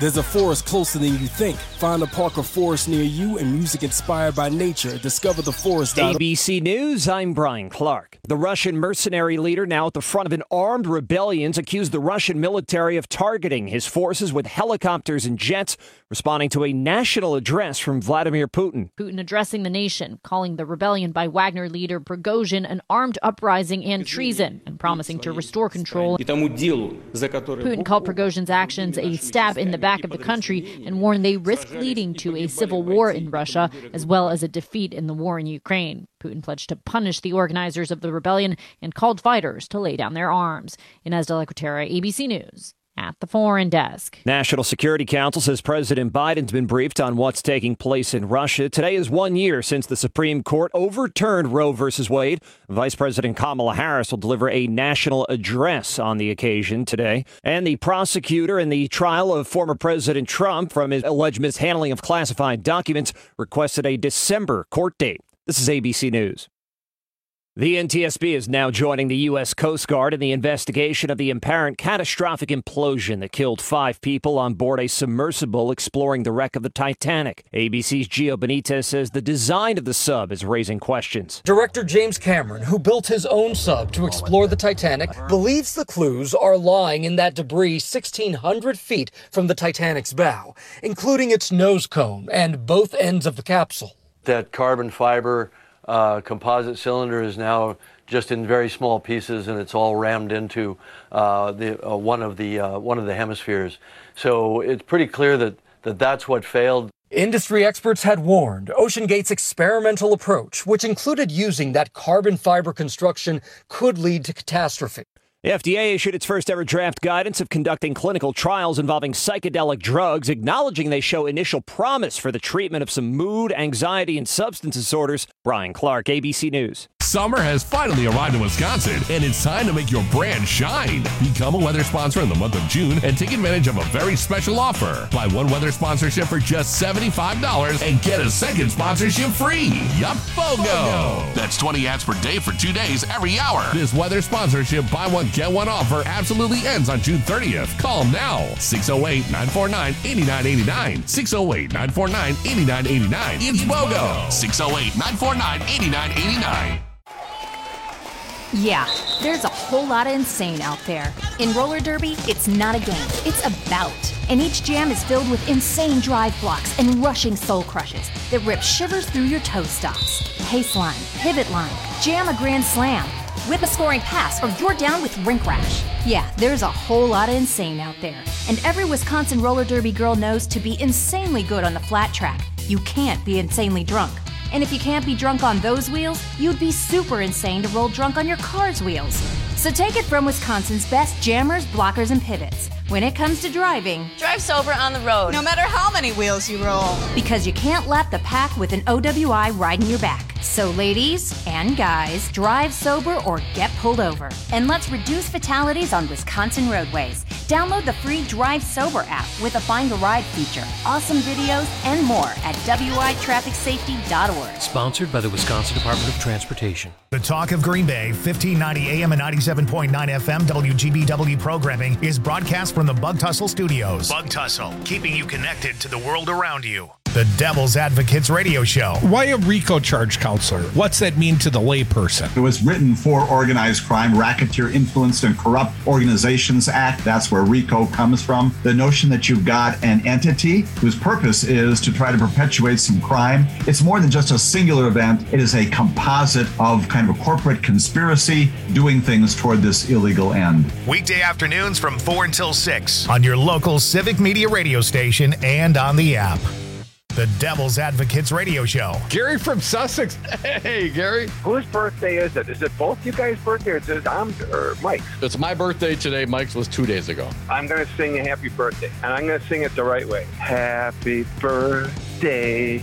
There's a forest closer than you think. Find a park or forest near you and music inspired by nature. Discover the forest. ABC News, I'm Brian Clark. The Russian mercenary leader now at the front of an armed rebellion accused the Russian military of targeting his forces with helicopters and jets, responding to a national address from Vladimir Putin. Putin addressing the nation, calling the rebellion by Wagner leader Prigozhin an armed uprising and treason, and promising to restore control. Putin called Prigozhin's actions a stab in the back of the country and warned they risk leading to a civil war in Russia, as well as a defeat in the war in Ukraine. Putin pledged to punish the organizers of the rebellion and called fighters to lay down their arms. Inez de la Cuetara, ABC News. At the Foreign Desk. National Security Council says President Biden's been briefed on what's taking place in Russia. Today is 1 year since the Supreme Court overturned Roe v. Wade. Vice President Kamala Harris will deliver a national address on the occasion today. And the prosecutor in the trial of former President Trump from his alleged mishandling of classified documents requested a December court date. This is ABC News. The NTSB is now joining the U.S. Coast Guard in the investigation of the apparent catastrophic implosion that killed 5 people on board a submersible exploring the wreck of the Titanic. ABC's Gio Benitez says the design of the sub is raising questions. Director James Cameron, who built his own sub to explore the Titanic, believes the clues are lying in that debris 1,600 feet from the Titanic's bow, including its nose cone and both ends of the capsule. That carbon fiber composite cylinder is now just in very small pieces, and it's all rammed into one of the hemispheres. So it's pretty clear that that's what failed. Industry experts had warned OceanGate's experimental approach, which included using that carbon fiber construction, could lead to catastrophe. The FDA issued its first ever draft guidance of conducting clinical trials involving psychedelic drugs, acknowledging they show initial promise for the treatment of some mood, anxiety, and substance disorders. Brian Clark, ABC News. Summer has finally arrived in Wisconsin, and it's time to make your brand shine. Become a weather sponsor in the month of June and take advantage of a very special offer. Buy one weather sponsorship for just $75 and get a second sponsorship free. Yup, BOGO! That's 20 ads per day for 2 days every hour. This weather sponsorship buy one, get one offer absolutely ends on June 30th. Call now. 608-949-8989. 608-949-8989. It's BOGO. 608-949-8989. Yeah, there's a whole lot of insane out there. In roller derby, it's not a game, it's a bout. And each jam is filled with insane drive blocks and rushing soul crushes that rip shivers through your toe stops. Pace line, pivot line, jam a grand slam, whip a scoring pass, or you're down with rink rash. Yeah, there's a whole lot of insane out there. And every Wisconsin roller derby girl knows to be insanely good on the flat track, you can't be insanely drunk. And if you can't be drunk on those wheels, you'd be super insane to roll drunk on your car's wheels. So take it from Wisconsin's best jammers, blockers, and pivots. When it comes to driving, drive sober on the road, no matter how many wheels you roll. Because you can't lap the pack with an OWI riding your back. So ladies and guys, drive sober or get pulled over. And let's reduce fatalities on Wisconsin roadways. Download the free Drive Sober app with a Find a Ride feature, awesome videos, and more at witrafficsafety.org. Sponsored by the Wisconsin Department of Transportation. The Talk of Green Bay, 1590 AM and 97.9 FM WGBW programming is broadcast from the Bug Tussle Studios. Bug Tussle, keeping you connected to the world around you. The Devil's Advocates Radio Show. Why a RICO charge counselor? What's that mean to the layperson? It was written for Organized Crime, Racketeer Influenced and Corrupt Organizations Act. That's where RICO comes from. The notion that you've got an entity whose purpose is to try to perpetuate some crime. It's more than just a singular event. It is a composite of kind of a corporate conspiracy doing things toward this illegal end. Weekday afternoons from 4 until 6 on your local civic media radio station and on the app. The Devil's Advocates Radio Show. Gary from Sussex. Hey, Gary. Whose birthday is it? Is it both you guys' birthday or is it Dom's or Mike's? It's my birthday today. Mike's was 2 days ago. I'm going to sing a happy birthday, and I'm going to sing it the right way. Happy birthday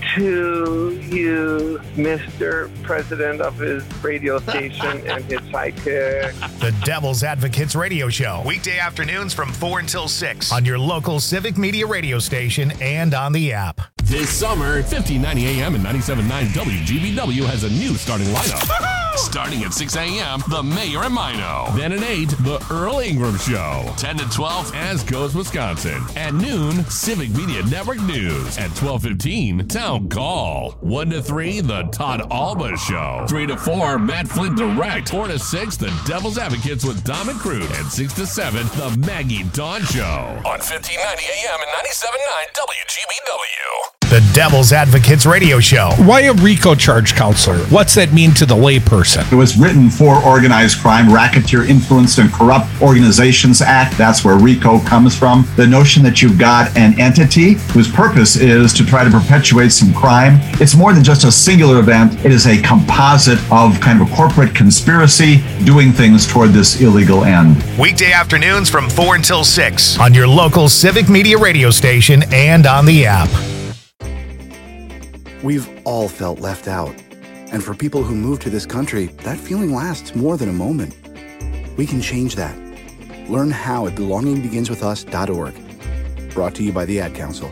to you, Mr. President of his radio station and his sidekick. The Devil's Advocates Radio Show. Weekday afternoons from 4 until 6 on your local civic media radio station and on the app. This summer, 1590 AM and 97.9 WGBW has a new starting lineup. Starting at 6 a.m., The Mayor and Mino. Then at 8, The Earl Ingram Show. 10 to 12, As Goes Wisconsin. At noon, Civic Media Network News. At 12:15, Town Call. 1 to 3, The Todd Alba Show. 3 to 4, Matt Flint Direct. 4 to 6, The Devil's Advocates with Dom and Crude. And 6 to 7, The Maggie Dawn Show. On 1590 AM and 97.9 WGBW. The Devil's Advocates Radio Show. Why a RICO charge, counselor? What's that mean to the layperson? It was written for Organized Crime, Racketeer Influenced and Corrupt Organizations Act. That's where RICO comes from. The notion that you've got an entity whose purpose is to try to perpetuate some crime. It's more than just a singular event. It is a composite of kind of a corporate conspiracy doing things toward this illegal end. Weekday afternoons from 4 until 6 on your local Civic Media radio station and on the app. We've all felt left out. And for people who move to this country, that feeling lasts more than a moment. We can change that. Learn how at belongingbeginswithus.org. Brought to you by the Ad Council.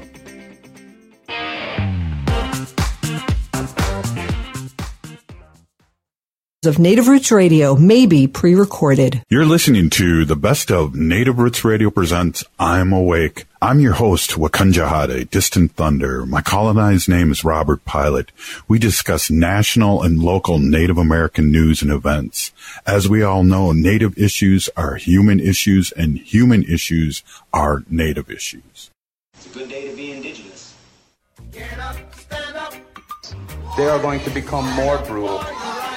Of Native Roots Radio may be pre-recorded. You're listening to the best of Native Roots Radio presents I'm Awake. I'm your host, Wakanja Hade, Distant Thunder. My colonized name is Robert Pilot. We discuss national and local Native American news and events. As we all know, Native issues are human issues and human issues are Native issues. It's a good day to be indigenous. Get up, stand up. They are going to become more brutal.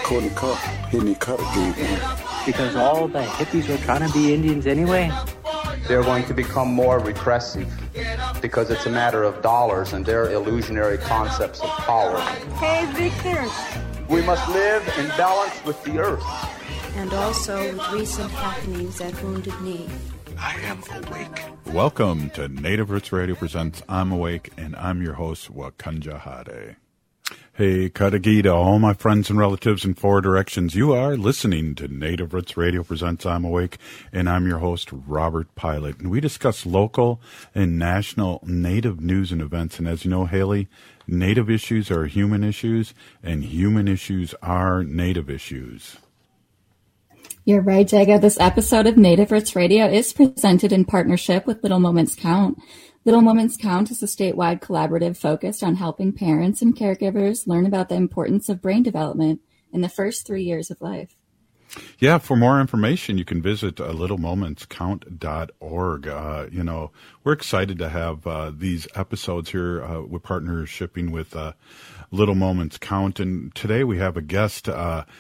Because all the hippies were trying to be Indians anyway. They're going to become more repressive because it's a matter of dollars and their illusionary concepts of power. Hey, Victor. We must live in balance with the earth. And also with recent happenings at Wounded Knee. I am awake. Welcome to Native Roots Radio presents I'm Awake, and I'm your host, Wakanja Hade. Hey, Katagita, all my friends and relatives in four directions. You are listening to Native Roots Radio presents I'm Awake, and I'm your host, Robert Pilot. And we discuss local and national Native news and events. And as you know, Haley, Native issues are human issues, and human issues are Native issues. You're right, Jaga. This episode of Native Roots Radio is presented in partnership with Little Moments Count. Little Moments Count is a statewide collaborative focused on helping parents and caregivers learn about the importance of brain development in the first 3 years of life. Yeah, for more information, you can visit littlemomentscount.org. We're excited to have these episodes here. We're partnershipping with Little Moments Count. And today we have a guest,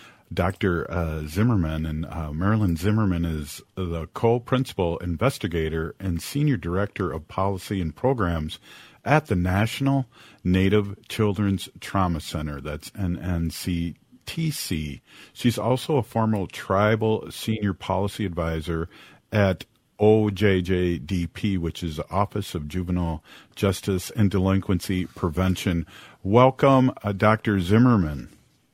Dr. Zimmerman, and Marilyn Zimmerman is the co-principal investigator and senior director of policy and programs at the National Native Children's Trauma Center. That's NNCTC. She's also a former tribal senior policy advisor at OJJDP, which is the Office of Juvenile Justice and Delinquency Prevention. Welcome, Dr. Zimmerman.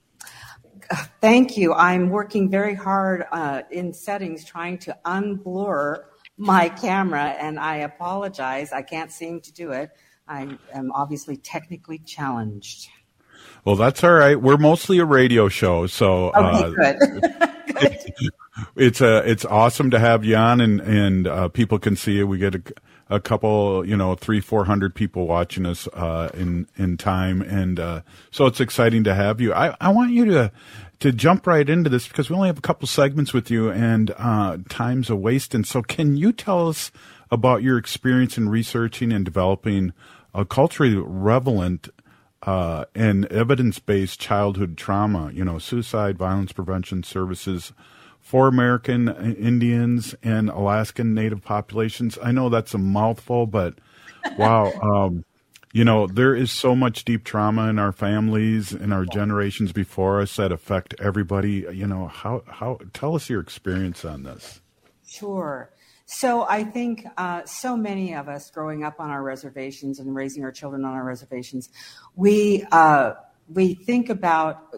Thank you. I'm working very hard in settings trying to unblur my camera, and I apologize. I can't seem to do it. I am obviously technically challenged. Well, that's all right. We're mostly a radio show, so okay, good. It's awesome to have you on, and people can see you. We get a couple, 300-400 people watching us in time, and so it's exciting to have you. I want you to jump right into this because we only have a couple segments with you, and time's a waste. And so, can you tell us about your experience in researching and developing a culturally relevant and evidence-based childhood trauma, suicide, violence prevention services for American Indians and Alaskan Native populations? I know that's a mouthful, but wow. There is so much deep trauma in our families and our generations before us that affect everybody. How tell us your experience on this. Sure. So I think so many of us growing up on our reservations and raising our children on our reservations, we think about,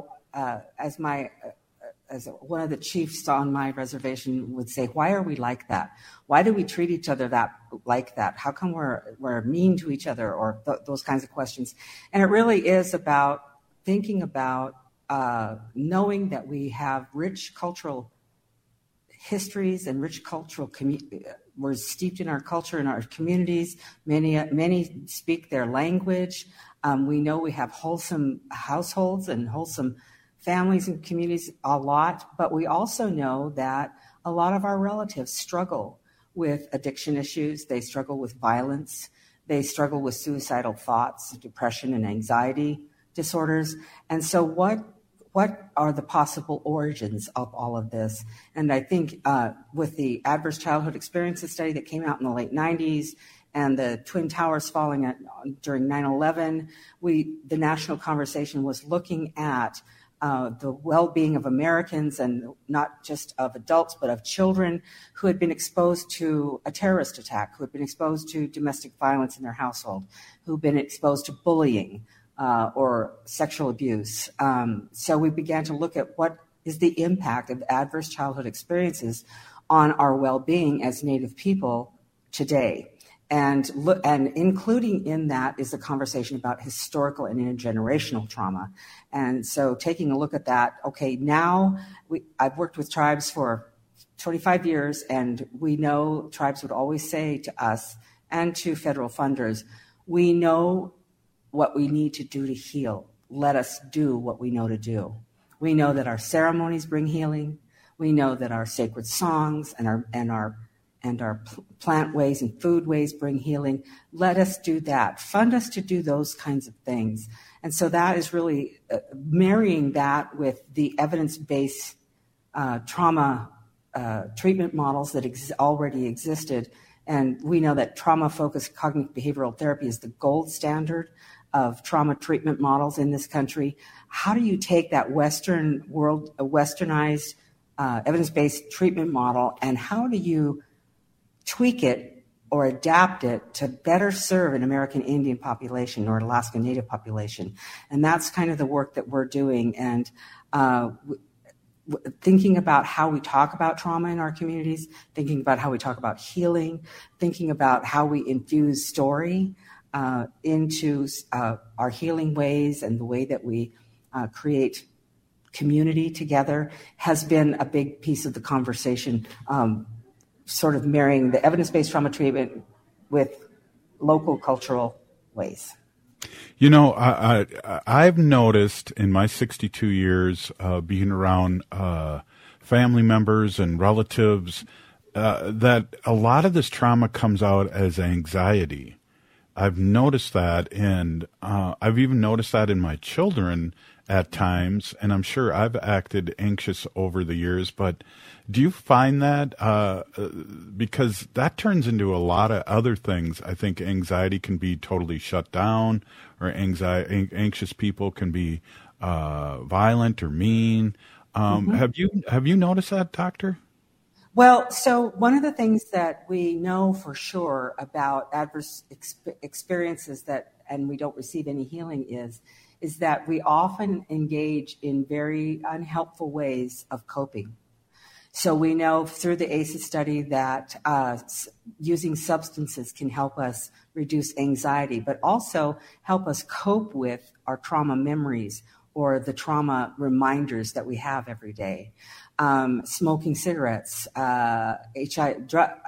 as one of the chiefs on my reservation would say, why are we like that? Why do we treat each other like that? How come we're mean to each other, or those kinds of questions? And it really is about thinking about knowing that we have rich cultural histories and rich cultural we're steeped in our culture, in our communities. Many speak their language. We know we have wholesome households and wholesome families and communities a lot, but we also know that a lot of our relatives struggle with addiction issues. They struggle with violence. They struggle with suicidal thoughts, depression, and anxiety disorders. And so what are the possible origins of all of this? And I think with the Adverse Childhood Experiences study that came out in the late 90s and the Twin Towers falling during 9/11, the national conversation was looking at the well-being of Americans, and not just of adults, but of children who had been exposed to a terrorist attack, who had been exposed to domestic violence in their household, who had been exposed to bullying or sexual abuse. So we began to look at what is the impact of adverse childhood experiences on our well-being as Native people today. And including in that is the conversation about historical and intergenerational trauma. And so taking a look at that, okay, now I've worked with tribes for 25 years, and we know tribes would always say to us and to federal funders, we know what we need to do to heal. Let us do what we know to do. We know that our ceremonies bring healing. We know that our sacred songs and our plant ways and food ways bring healing. Let us do that. Fund us to do those kinds of things. And so that is really marrying that with the evidence-based trauma treatment models that already existed. And we know that trauma-focused cognitive behavioral therapy is the gold standard of trauma treatment models in this country. How do you take that Western world, a westernized evidence-based treatment model, and how do you tweak it or adapt it to better serve an American Indian population or Alaska Native population? And that's kind of the work that we're doing. And thinking about how we talk about trauma in our communities, thinking about how we talk about healing, thinking about how we infuse story into our healing ways and the way that we create community together has been a big piece of the conversation, sort of marrying the evidence-based trauma treatment with local cultural ways. You know, I've noticed in my 62 years being around family members and relatives that a lot of this trauma comes out as anxiety. I've noticed that, and I've even noticed that in my children at times, and I'm sure I've acted anxious over the years, but do you find that, because that turns into a lot of other things? I think anxiety can be totally shut down, or anxious people can be violent or mean. Have you noticed that, Doctor? Well, so one of the things that we know for sure about adverse experiences and we don't receive any healing is that we often engage in very unhelpful ways of coping. So we know through the ACEs study that using substances can help us reduce anxiety, but also help us cope with our trauma memories or the trauma reminders that we have every day. Smoking cigarettes, IV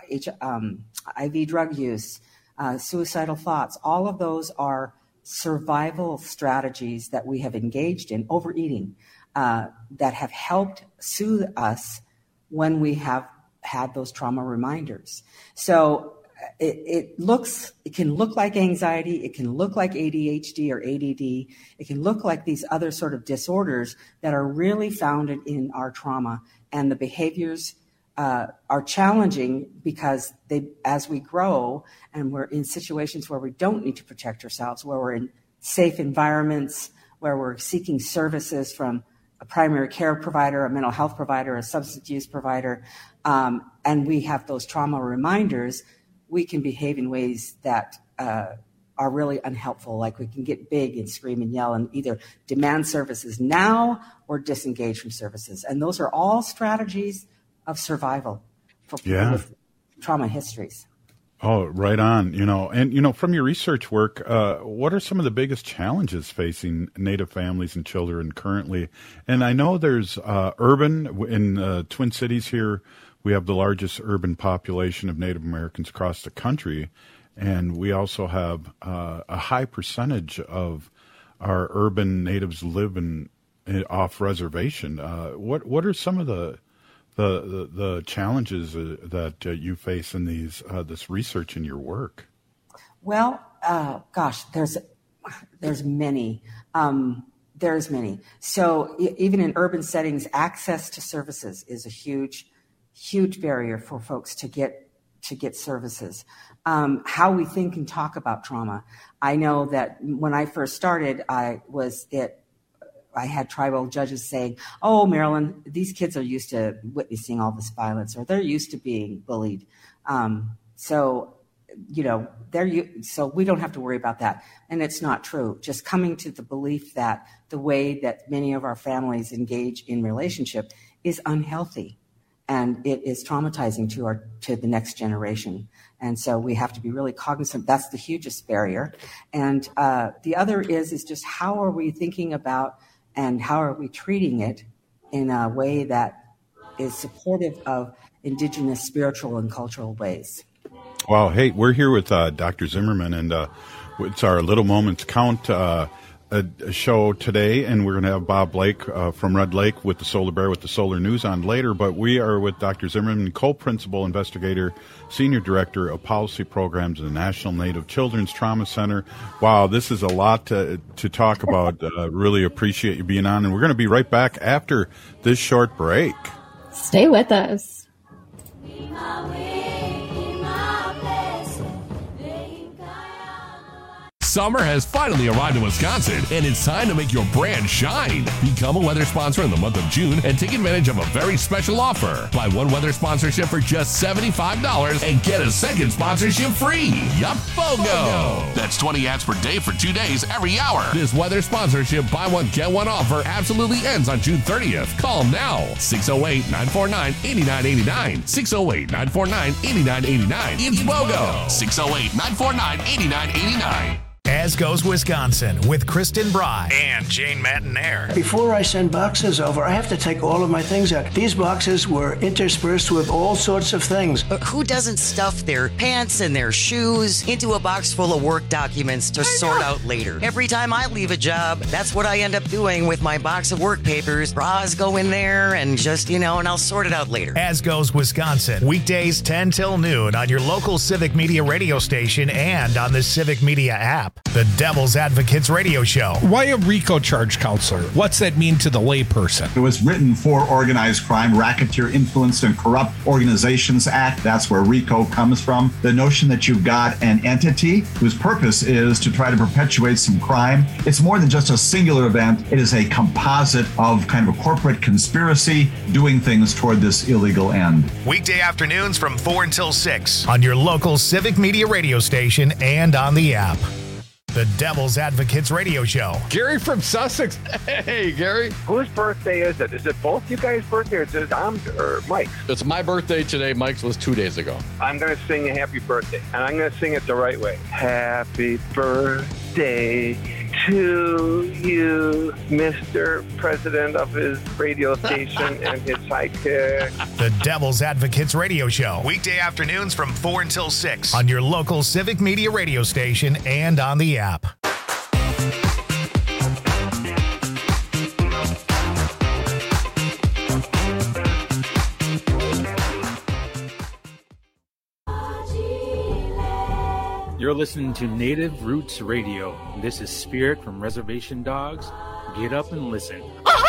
drug use, suicidal thoughts, all of those are survival strategies that we have engaged in, overeating, that have helped soothe us when we have had those trauma reminders. So it can look like anxiety, it can look like ADHD or ADD, it can look like these other sort of disorders that are really founded in our trauma, and the behaviors are challenging because as we grow and we're in situations where we don't need to protect ourselves, where we're in safe environments, where we're seeking services from a primary care provider, a mental health provider, a substance use provider, and we have those trauma reminders, we can behave in ways that are really unhelpful. Like we can get big and scream and yell and either demand services now or disengage from services. And those are all strategies of survival for people with trauma histories. Oh, right on. And from your research work, what are some of the biggest challenges facing Native families and children currently? And I know there's urban in Twin Cities here. We have the largest urban population of Native Americans across the country, and we also have a high percentage of our urban natives live off reservation. What are some of the challenges that you face in this research in your work? Well, there's many. There's many. So even in urban settings, access to services is a huge barrier for folks to get services. How we think and talk about trauma. I know that when I first started, I had tribal judges saying, "Oh, Marilyn, these kids are used to witnessing all this violence, or they're used to being bullied. So we don't have to worry about that." And it's not true. Just coming to the belief that the way that many of our families engage in relationship is unhealthy, and it is traumatizing to the next generation. And so we have to be really cognizant. That's the hugest barrier. And the other is just how are we thinking about and how are we treating it in a way that is supportive of Indigenous spiritual and cultural ways. Wow. Hey, we're here with Dr. Zimmerman, and it's our Little Moments Count a show today, and we're going to have Bob Blake from Red Lake with the Solar Bear with the Solar News on later. But we are with Dr. Zimmerman, co-principal investigator, senior director of policy programs at the National Native Children's Trauma Center. Wow, this is a lot to talk about. Really appreciate you being on, and we're going to be right back after this short break. Stay with us. Summer has finally arrived in Wisconsin, and it's time to make your brand shine. Become a weather sponsor in the month of June and take advantage of a very special offer. Buy one weather sponsorship for just $75 and get a second sponsorship free. Yup, BOGO! That's 20 ads per day for 2 days every hour. This weather sponsorship buy one, get one offer absolutely ends on June 30th. Call now. 608-949-8989. 608-949-8989. It's BOGO. 608-949-8989. As Goes Wisconsin with Kristen Bry and Jane Matinaire. Before I send boxes over, I have to take all of my things out. These boxes were interspersed with all sorts of things. Who doesn't stuff their pants and their shoes into a box full of work documents to sort out later? Every time I leave a job, that's what I end up doing with my box of work papers. Bras go in there and just, and I'll sort it out later. As Goes Wisconsin, weekdays 10 till noon on your local Civic Media radio station and on the Civic Media app. The Devil's Advocates Radio Show. Why a RICO charge counselor? What's that mean to the layperson? It was written for Organized Crime, Racketeer, Influenced, and Corrupt Organizations Act. That's where RICO comes from. The notion that you've got an entity whose purpose is to try to perpetuate some crime. It's more than just a singular event. It is a composite of kind of a corporate conspiracy doing things toward this illegal end. Weekday afternoons from 4 until 6 on your local Civic Media radio station and on the app. The Devil's Advocates Radio Show. Gary from Sussex. Hey, Gary. Whose birthday is it? Is it both you guys' birthday, or is it Dom's or Mike's? It's my birthday today. Mike's was 2 days ago. I'm going to sing a happy birthday, and I'm going to sing it the right way. Happy birthday to you, Mr. President of his radio station and his sidekick. The Devil's Advocates Radio Show. Weekday afternoons from 4 until 6 on your local Civic Media radio station and on the app. You're listening to Native Roots Radio. This is Spirit from Reservation Dogs. Get up and listen.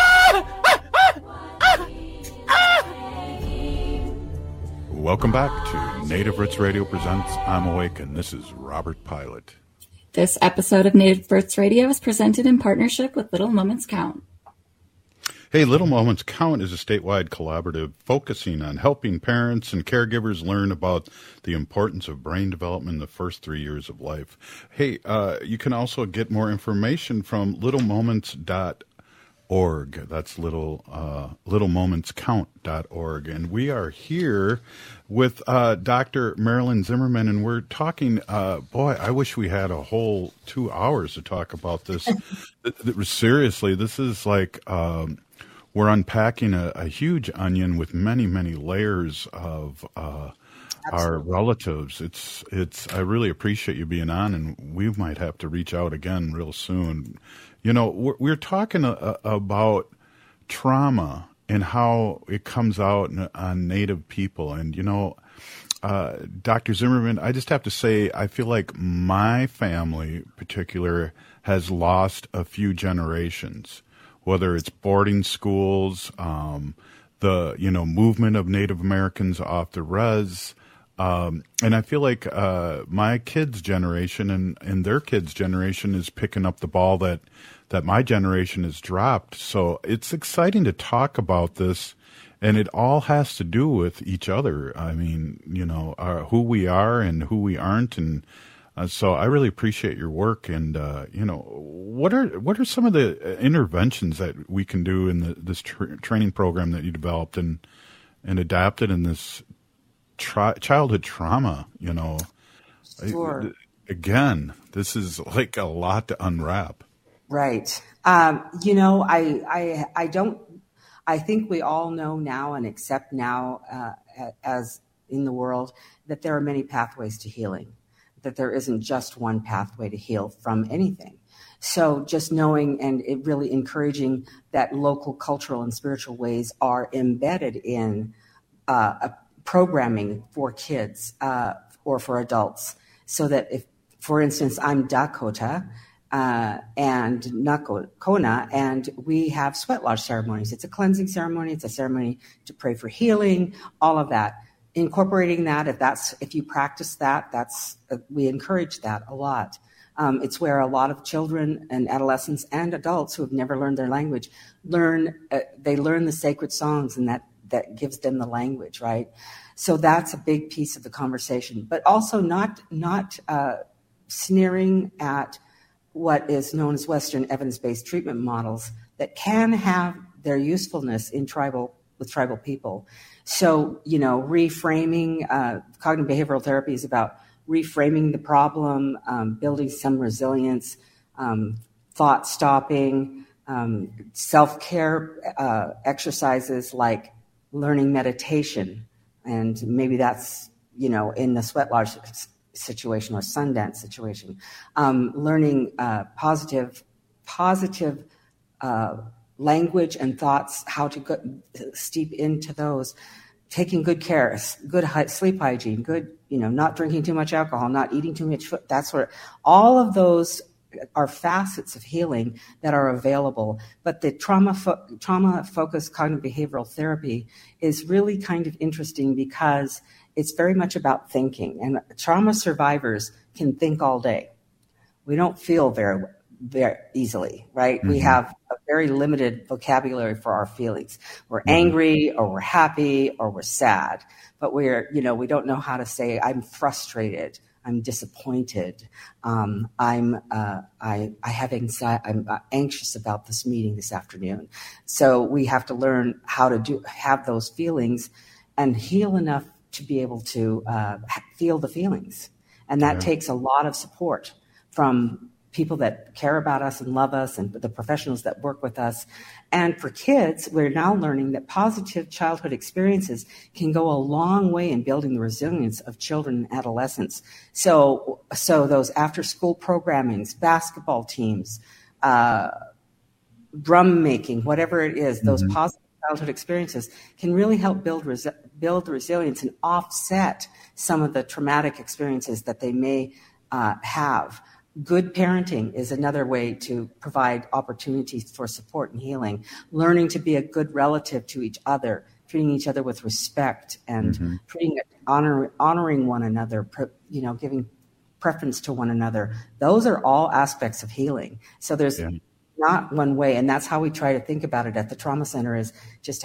Welcome back to Native Roots Radio presents I'm Awake, and this is Robert Pilot. This episode of Native Roots Radio is presented in partnership with Little Moments Count. Hey, Little Moments Count is a statewide collaborative focusing on helping parents and caregivers learn about the importance of brain development in the first 3 years of life. Hey, you can also get more information from littlemoments.org. That's littlemomentscount.org. And we are here with Dr. Marilyn Zimmerman, and we're talking, boy, I wish we had a whole 2 hours to talk about this. Seriously, this is like we're unpacking a huge onion with many, many layers of our relatives. I really appreciate you being on, and we might have to reach out again real soon. You know, we're talking about trauma and how it comes out on Native people. And, you know, Dr. Zimmerman, I just have to say, I feel like my family in particular has lost a few generations, whether it's boarding schools, the, you know, movement of Native Americans off the res. And I feel like my kids' generation and their kids' generation is picking up the ball that my generation has dropped. So it's exciting to talk about this, and it all has to do with each other. I mean, you know, who we are and who we aren't, and so I really appreciate your work. And you know, what are some of the interventions that we can do in this training program that you developed and adapted in this childhood trauma? You know, Sure. Again, this is like a lot to unwrap. Right. You know, I think we all know now and accept now, as in the world, that there are many pathways to healing, that there isn't just one pathway to heal from anything. So just knowing and it really encouraging that local cultural and spiritual ways are embedded in programming for kids or for adults, so that if, for instance, I'm Dakota, and Nakona, and we have sweat lodge ceremonies. It's a cleansing ceremony. It's a ceremony to pray for healing, all of that. Incorporating that, if you practice that, we encourage that a lot. It's where a lot of children and adolescents and adults who have never learned their language learn the sacred songs, and that gives them the language, right? So that's a big piece of the conversation, but also not sneering at what is known as Western evidence-based treatment models that can have their usefulness with tribal people. So, you know, reframing, cognitive behavioral therapy is about reframing the problem, building some resilience, thought stopping, self-care exercises like learning meditation. And maybe that's, you know, in the sweat lodge situation or Sundance situation, learning positive language and thoughts, how to steep into those, taking good care, good sleep hygiene, good, you know, not drinking too much alcohol, not eating too much food, that sort of, all of those are facets of healing that are available. But the trauma-focused cognitive behavioral therapy is really kind of interesting because it's very much about thinking, and trauma survivors can think all day. We don't feel very, very easily, right? Mm-hmm. We have a very limited vocabulary for our feelings. We're angry, or we're happy, or we're sad, but we don't know how to say, I'm frustrated, I'm disappointed, I'm anxious about this meeting this afternoon. So we have to learn how to have those feelings and heal enough to be able to feel the feelings. And that takes a lot of support from people that care about us and love us and the professionals that work with us. And for kids, we're now learning that positive childhood experiences can go a long way in building the resilience of children and adolescents. So those after-school programmings, basketball teams, drum making, whatever it is, those positive childhood experiences can really help build resilience and offset some of the traumatic experiences that they may have. Good parenting is another way to provide opportunities for support and healing. Learning to be a good relative to each other, treating each other with respect, and honoring one another, giving preference to one another. Those are all aspects of healing. So there's not one way, and that's how we try to think about it at the Trauma Center, is just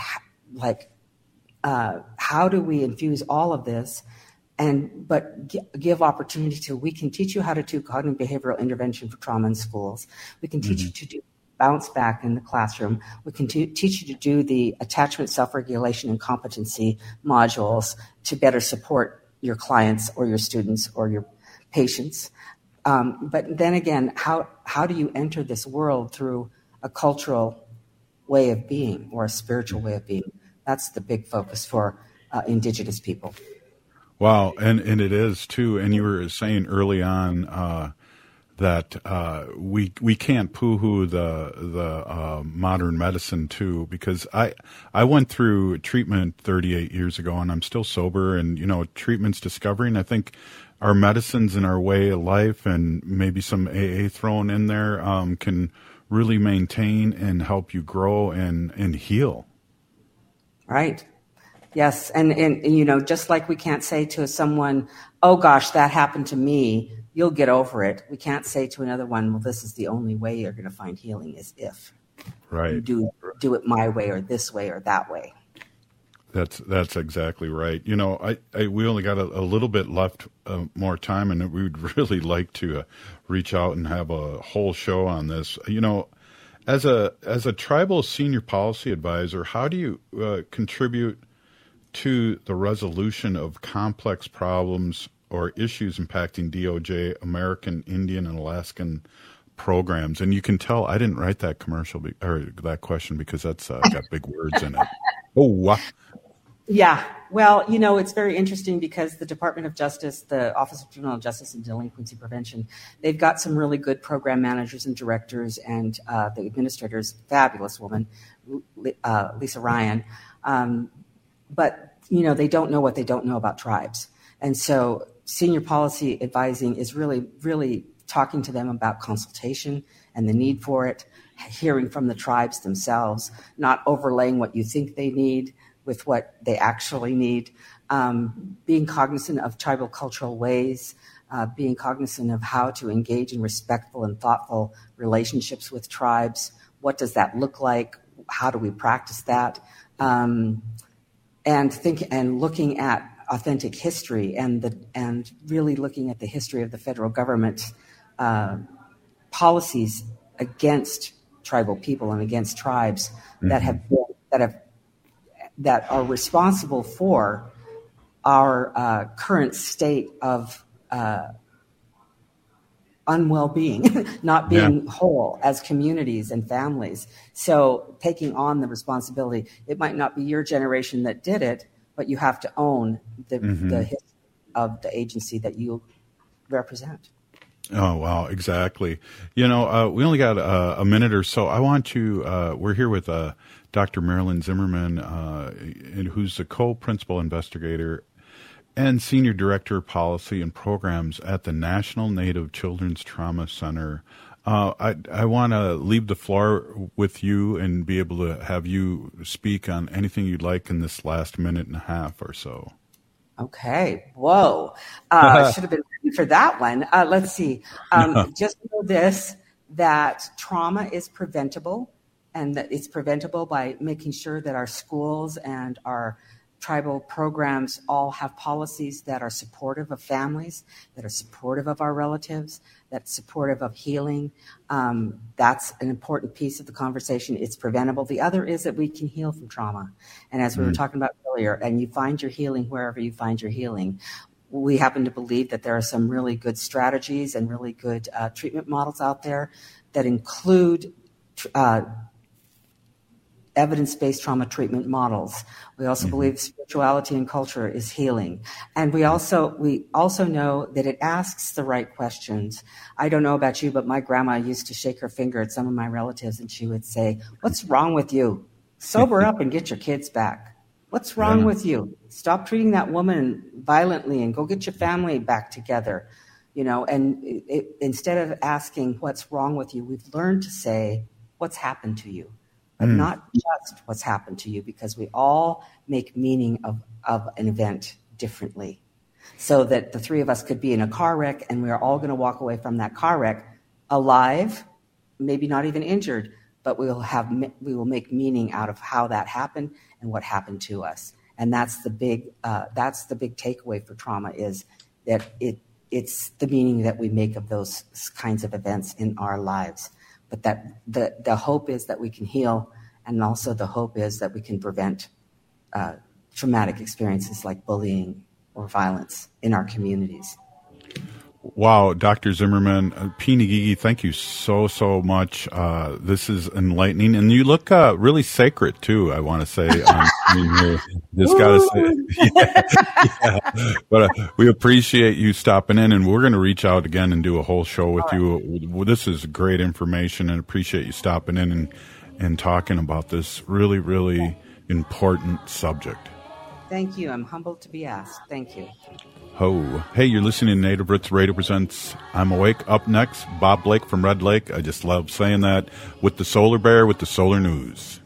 how do we infuse all of this, but give opportunity to, we can teach you how to do cognitive behavioral intervention for trauma in schools. We can teach you to do bounce back in the classroom. We can teach you to do the attachment, self-regulation, and competency modules to better support your clients or your students or your patients. But then again, how do you enter this world through a cultural way of being or a spiritual way of being? That's the big focus for Indigenous people. Wow, and it is too. And you were saying early on that we can't poo-hoo the modern medicine too, because I went through treatment 38 years ago, and I'm still sober. And treatment's discovering. I think our medicines and our way of life, and maybe some AA thrown in there, can really maintain and help you grow and heal. Right. Yes. And just like we can't say to someone, oh gosh, that happened to me, you'll get over it. We can't say to another one, well, this is the only way you're going to find healing is if you do it my way or this way or that way. That's exactly right. We only got a little bit left more time, and we'd really like to reach out and have a whole show on this. As a tribal senior policy advisor, how do you contribute to the resolution of complex problems or issues impacting DOJ, American Indian, and Alaskan programs? And you can tell I didn't write that commercial or that question because that's got big words in it. Oh, wow. Yeah. Well, it's very interesting because the Department of Justice, the Office of Juvenile Justice and Delinquency Prevention, they've got some really good program managers and directors, and the administrator's fabulous woman, Lisa Ryan. But, they don't know what they don't know about tribes. And so senior policy advising is really, really talking to them about consultation and the need for it, hearing from the tribes themselves, not overlaying what you think they need with what they actually need, being cognizant of tribal cultural ways, being cognizant of how to engage in respectful and thoughtful relationships with tribes. What does that look like? How do we practice that? And looking at authentic history and really looking at the history of the federal government policies against tribal people and against tribes that are responsible for our current state of unwell-being, not being whole as communities and families. So taking on the responsibility, it might not be your generation that did it, but you have to own the history of the agency that you represent. Oh, wow, exactly. We only got a minute or so. I want to, we're here with Dr. Marilyn Zimmerman, who's the co-principal investigator and senior director of policy and programs at the National Native Children's Trauma Center. I want to leave the floor with you and be able to have you speak on anything you'd like in this last minute and a half or so. Okay. Whoa. I should have been ready for that one. Let's see. Just know this, that trauma is preventable, and that it's preventable by making sure that our schools and our tribal programs all have policies that are supportive of families, that are supportive of our relatives, that's supportive of healing. That's an important piece of the conversation. It's preventable. The other is that we can heal from trauma. And as we were talking about earlier, and you find your healing wherever you find your healing. We happen to believe that there are some really good strategies and really good treatment models out there that include evidence-based trauma treatment models. We also believe spirituality and culture is healing. And we also know that it asks the right questions. I don't know about you, but my grandma used to shake her finger at some of my relatives and she would say, "What's wrong with you? Sober up and get your kids back. What's wrong with you? Stop treating that woman violently and go get your family back together." And instead of asking what's wrong with you, we've learned to say, what's happened to you? But not just what's happened to you, because we all make meaning of an event differently. So that the three of us could be in a car wreck and we are all going to walk away from that car wreck alive, maybe not even injured, but we will make meaning out of how that happened and what happened to us. And that's the big takeaway for trauma, is that it's the meaning that we make of those kinds of events in our lives. but that the hope is that we can heal, and also the hope is that we can prevent traumatic experiences like bullying or violence in our communities. Wow, Dr. Zimmerman, Pinigigi, thank you so much. This is enlightening, and you look really sacred too. I want to say, just gotta say, yeah. But we appreciate you stopping in, and we're going to reach out again and do a whole show with you. This is great information, and appreciate you stopping in and talking about this really, really important subject. Thank you. I'm humbled to be asked. Thank you. Ho. Hey, you're listening to Native Roots Radio presents I'm Awake. Up next, Bob Blake from Red Lake. I just love saying that, with the Solar Bear with the Solar News.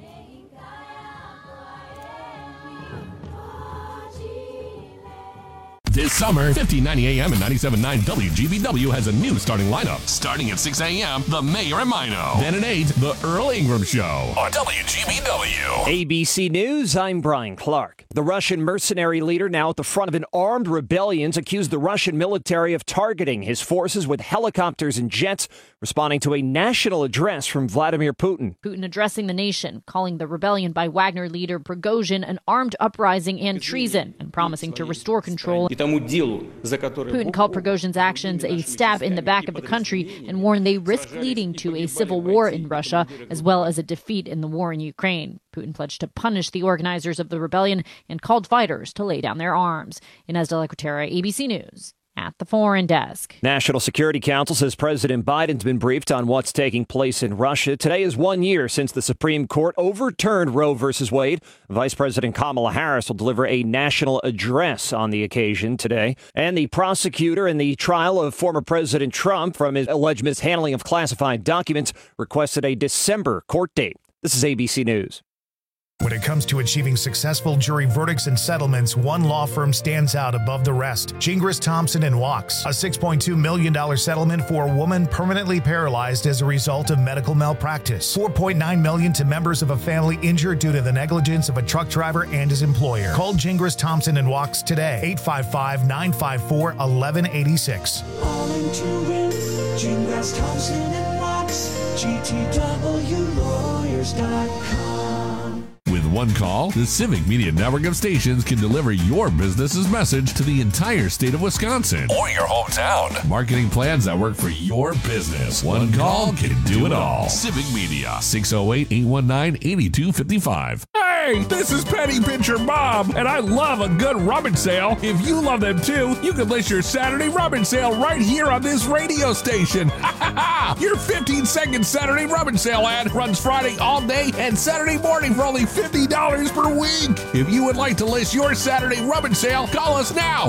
This summer, 1590 AM and 97.9 WGBW has a new starting lineup. Starting at 6 a.m., The Mayor and Mino. Then at 8, The Earl Ingram Show on WGBW. ABC News, I'm Brian Clark. The Russian mercenary leader now at the front of an armed rebellion accused the Russian military of targeting his forces with helicopters and jets, responding to a national address from Vladimir Putin. Putin addressing the nation, calling the rebellion by Wagner leader Prigozhin an armed uprising and treason, and promising to restore control. Putin called Prigozhin's actions a stab in the back of the country and warned they risk leading to a civil war in Russia, as well as a defeat in the war in Ukraine. Putin pledged to punish the organizers of the rebellion and called fighters to lay down their arms. Inez de la Cuetara, ABC News. At the Foreign Desk. National Security Council says President Biden's been briefed on what's taking place in Russia. Today is 1 year since the Supreme Court overturned Roe v. Wade. Vice President Kamala Harris will deliver a national address on the occasion today. And the prosecutor in the trial of former President Trump from his alleged mishandling of classified documents requested a December court date. This is ABC News. When it comes to achieving successful jury verdicts and settlements, one law firm stands out above the rest. Gingras, Thompson & Wachs. A $6.2 million settlement for a woman permanently paralyzed as a result of medical malpractice. $4.9 million to members of a family injured due to the negligence of a truck driver and his employer. Call Gingras, Thompson & Wachs today. 855-954-1186. All into it. Gingras, Thompson & Wachs. GTWlawyers.com. With one call, the Civic Media Network of stations can deliver your business's message to the entire state of Wisconsin or your hometown. Marketing plans that work for your business. One call can do it all. Civic Media, 608-819-8255. Hey, this is Penny Pincher Bob, and I love a good rummage sale. If you love them too, you can list your Saturday rummage sale right here on this radio station. Your 15-second Saturday rummage sale ad runs Friday all day and Saturday morning for only $50 per week. If you would like to list your Saturday rummage sale, call us now,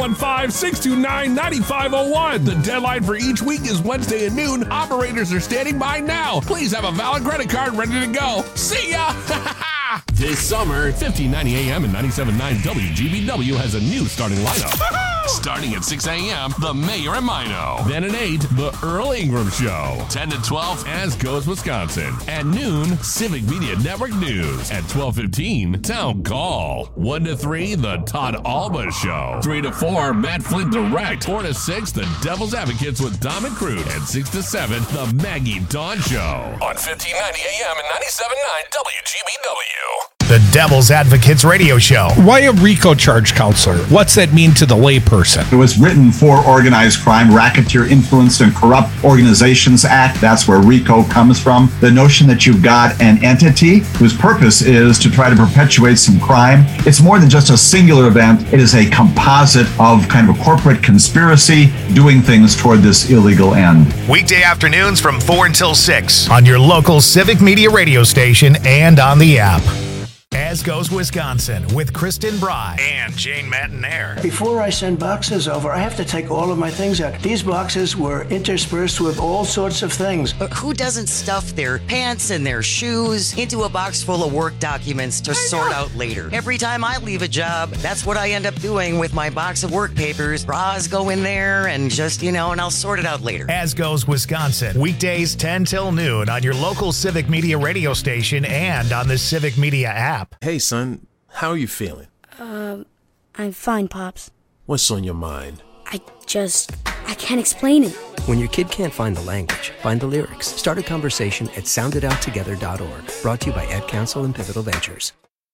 715-629-9501. The deadline for each week is Wednesday at noon. Operators are standing by now. Please have a valid credit card ready to go. See ya! This summer, 1590 AM and 97.9 WGBW has a new starting lineup. Starting at 6 a.m., The Mayor and Mino. Then at 8, The Earl Ingram Show. 10 to 12, As Goes Wisconsin. At noon, Civic Media Network News. At 12:15, Town Call. 1 to 3, The Todd Alba Show. 3 to 4, Matt Flint Direct. 4 to 6, The Devil's Advocates with Dom and Crude. And 6 to 7, The Maggie Dawn Show. On 1590 AM and 97.9 WGBW. The Devil's Advocates Radio Show. Why a RICO charge, counselor? What's that mean to the layperson? It was written for Organized Crime, Racketeer Influenced and Corrupt Organizations Act. That's where RICO comes from. The notion that you've got an entity whose purpose is to try to perpetuate some crime. It's more than just a singular event. It is a composite of kind of a corporate conspiracy doing things toward this illegal end. Weekday afternoons from 4 until 6 on your local Civic Media radio station and on the app. As Goes Wisconsin with Kristen Bry and Jane Matinaire. Before I send boxes over, I have to take all of my things out. These boxes were interspersed with all sorts of things. Who doesn't stuff their pants and their shoes into a box full of work documents to sort out later? Every time I leave a job, that's what I end up doing with my box of work papers. Bras go in there and just, and I'll sort it out later. As Goes Wisconsin, weekdays 10 till noon on your local Civic Media radio station and on the Civic Media app. Hey, son, how are you feeling? I'm fine, Pops. What's on your mind? I just I can't explain it. When your kid can't find the language, find the lyrics. Start a conversation at soundedouttogether.org. Brought to you by Ad Council and Pivotal Ventures.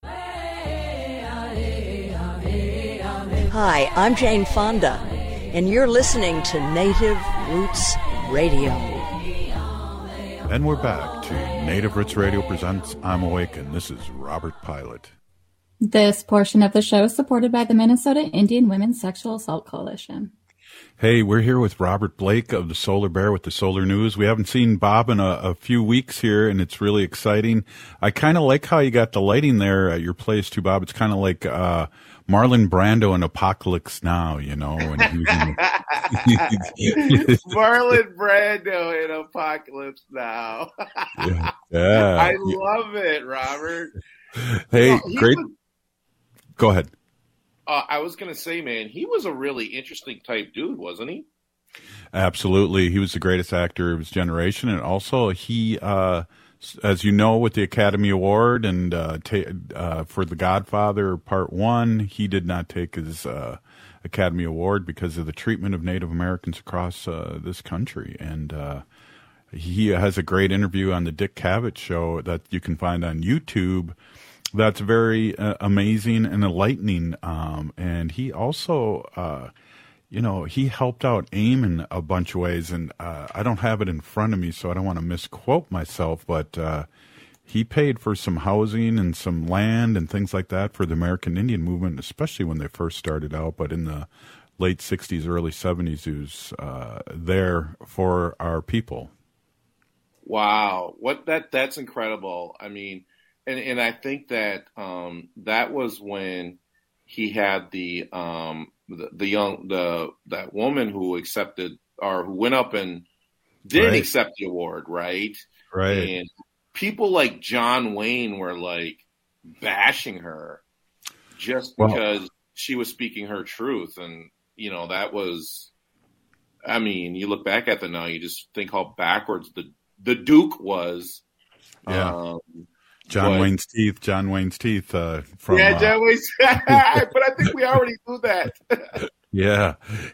Hi, I'm Jane Fonda, and you're listening to Native Roots Radio. And we're back to Native Roots Radio presents I'm Awakened. This is Robert Pilot. This portion of the show is supported by the Minnesota Indian Women's Sexual Assault Coalition. Hey, we're here with Robert Blake of the Solar Bear with the Solar News. We haven't seen Bob in a few weeks here, and it's really exciting. I kind of like how you got the lighting there at your place, too, Bob. It's kind of like Marlon Brando in Apocalypse Now, you know. And Marlon Brando in Apocalypse Now. Yeah. I love it, Robert. Hey, great. Go ahead. I was going to say, man, he was a really interesting type dude, wasn't he? Absolutely. He was the greatest actor of his generation. And also he, as you know, with the Academy Award and for The Godfather Part 1, he did not take his Academy Award because of the treatment of Native Americans across this country. And he has a great interview on the Dick Cavett Show that you can find on YouTube. That's very amazing and enlightening. And he also, he helped out AIM in a bunch of ways. And I don't have it in front of me, so I don't want to misquote myself. But he paid for some housing and some land and things like that for the American Indian movement, especially when they first started out. But in the late 60s, early 70s, he was there for our people. Wow. That's incredible. I mean, And I think that that was when he had that woman who accepted or who went up and didn't accept the award, right? Right. And people like John Wayne were like bashing her just because she was speaking her truth, and that was. I mean, you look back at it now, you just think how backwards the Duke was. Yeah. John Wayne's teeth. From John Wayne's. But I think we already knew that. Yeah.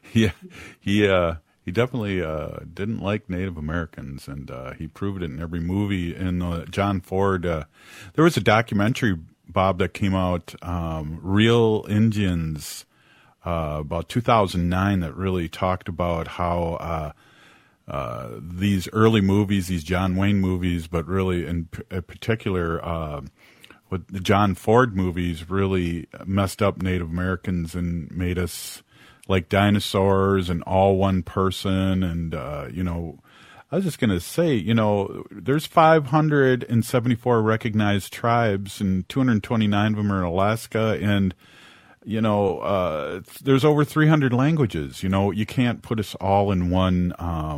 He definitely didn't like Native Americans, and he proved it in every movie. In John Ford, there was a documentary, Bob, that came out, Real Indians, about 2009, that really talked about how these early movies, these John Wayne movies, but really in particular, with the John Ford movies, really messed up Native Americans and made us like dinosaurs and all one person. And, I was just going to say, there's 574 recognized tribes and 229 of them are in Alaska. And, there's over 300 languages. You can't put us all in one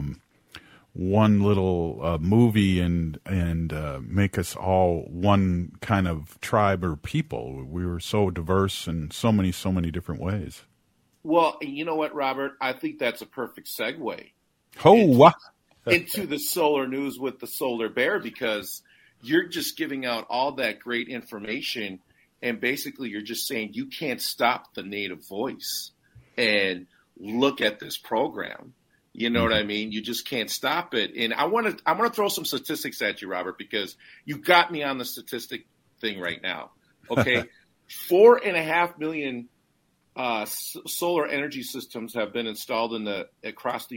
little movie and make us all one kind of tribe or people. We were so diverse in so many different ways. Well, you know what, Robert? I think that's a perfect segue. Into the Solar News with the Solar Bear, because you're just giving out all that great information. And basically, you're just saying you can't stop the Native voice. And look at this program. You know what I mean? You just can't stop it. And I want to throw some statistics at you, Robert, because you got me on the statistic thing right now. Okay, 4.5 million solar energy systems have been installed across